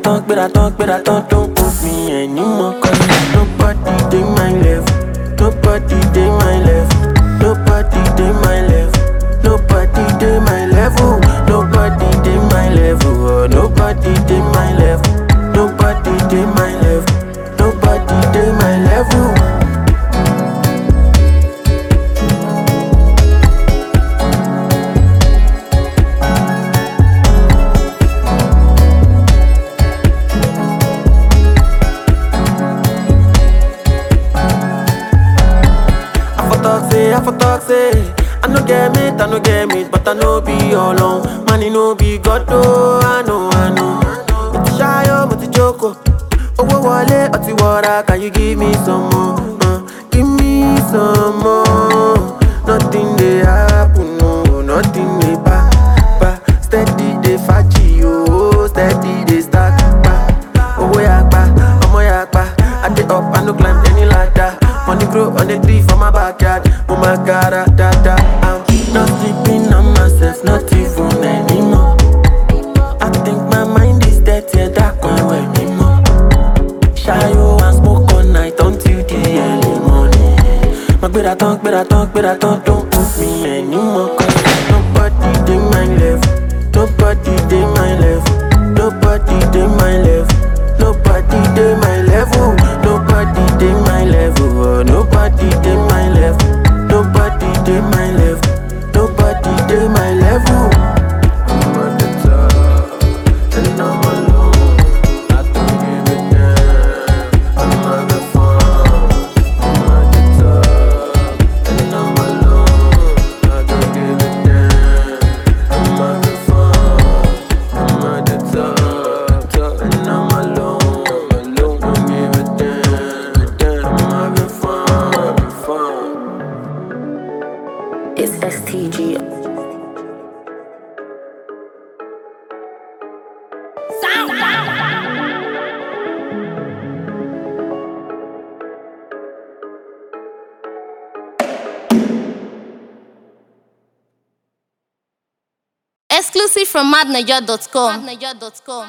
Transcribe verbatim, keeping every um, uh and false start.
talk, better talk, better talk. Don't put me anymore, cause nobody dey my level. Nobody dey my level. Nobody dey my level. Nobody dey my level. Nobody dey my level. Oh, nobody dey my level. Nobody dey my level. Nobody dey my level. I for talk say I no get it, I no get it, but I no be alone. Money no be God, oh, I know, I know. But you shy, oh, but you joke, oh. Oh, wale, oti wara, can you give me some more? Uh, give me some more. Nothing they happen, no, nothing they ba, ba. Steady they fachi, oh, steady they stack, ba. Oh, yakba, oh, yakba. I dey up, I no climb any ladder. Money grow on the tree for my backyard. Oh my god, da da da. I'm not sleeping on myself, not even anymore. I think my mind is dead, yeah, that can't wait anymore. Shayo and smoke all night until the early morning. My better talk, better talk, better talk. Don't put me anymore, cause nobody dey my level. Nobody dey my level. Nobody dey my level. Nobody dey my level. Nobody dey my level. Oh, nobody dey my level. Nobody dey my level. Nobody dey my level. I'm at the top, and I'm alone. I don't give a damn. I'm having fun. I'm at the top, and I'm alone. I don't give a damn. I'm having fun. I'm at the top, top, and I'm alone. I'm alone. Don't give a damn, damn. I'm having fun, having fun. It's S T G. Exclusive from madniger dot com.